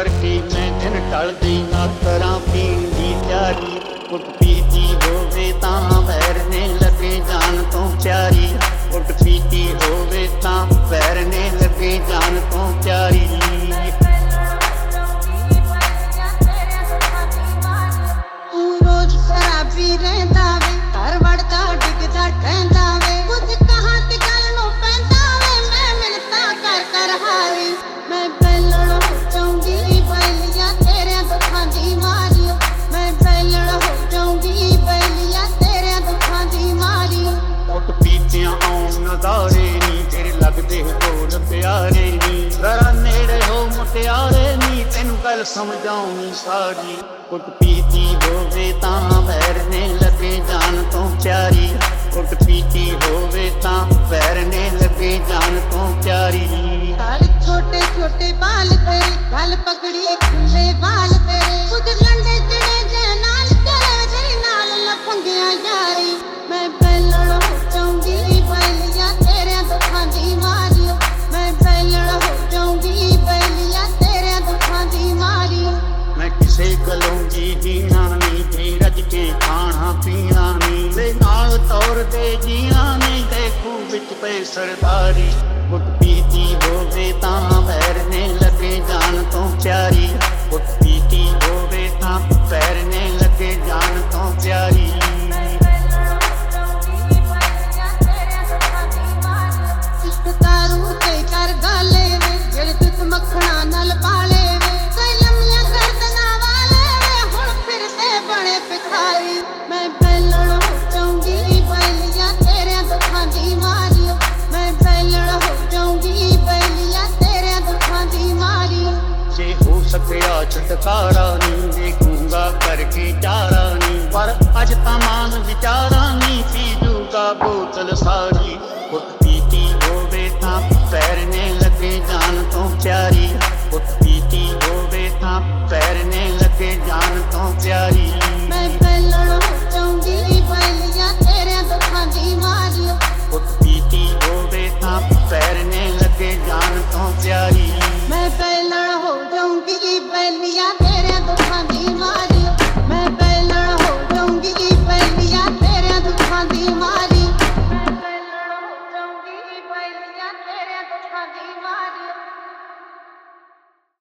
करके मैं दिन टलदी ना करा पीण दी त्यारी। घुट पीती होवे तां वैरने लगे जान तो प्यारी। घुट पीती होवे तां वैरने लगे जान तो प्यारी। रोज शराबी रहंदा वे घर वड़दा डिगदा ठहंदा वे। कुछ कहां ते गल नु पैंदा वे मैं मिलता कर कर हारी। मैं बेलड़ हो जाऊंगी बैलिया तेरे दुखां दी मारी। मैं बेलड़ हो जाऊंगी बैलिया तेरे दुखां दी मारी। घुट पीतियां आउण नज़ारे नी तेरे लगदे बोल प्यारे नी। जरा नेड़े हो मुटियारे नी तेनू गल समझाउणी सारी। घुट पीती होवे तां वैरने लगे जान तो प्यारी। घुट पीती होवे तां वैरने लगे जान तो प्यारी। छोटे छोटे बाल तेरे गल पकड़ी खुले बाल तेरे। कुछ लंडे जड़े जे नाल तेरे तेरे नाल लफंगिया यारी। मैं बेलड़ हो जाऊंगी बैलिया तेरे दुखां दी मारी। मैं बेलड़ हो जाऊंगी बैलिया तेरे दुखां दी मारी। मैं किसे गलों दी जीना नी ते रज के खाना पीना नी। ते नाल तौर दे जीना नी ते खूह विच पे सरदारी। घुट पीती होवे तां वैरने लगे जान तो प्यारी। घुट पीती होवे तां वैरने लगे जान तो प्यारी। इश्क तारू ते कर गाले वे जेड़े तुस मखना नाल पाले वे। कई लम्मियां गर्दना वाले वे हुण फिर ते बड़े भिखारी। मैं बेलड़ हो जाऊंगी बैलिया तेरे दुखां दी मारी। मैं बेलड़ हो जाऊंगी बैलिया तेरे दुखां दी मारी। जे हो सकिया छुटकारा नी देखूंगा करके चारा नी। पर अज तां मां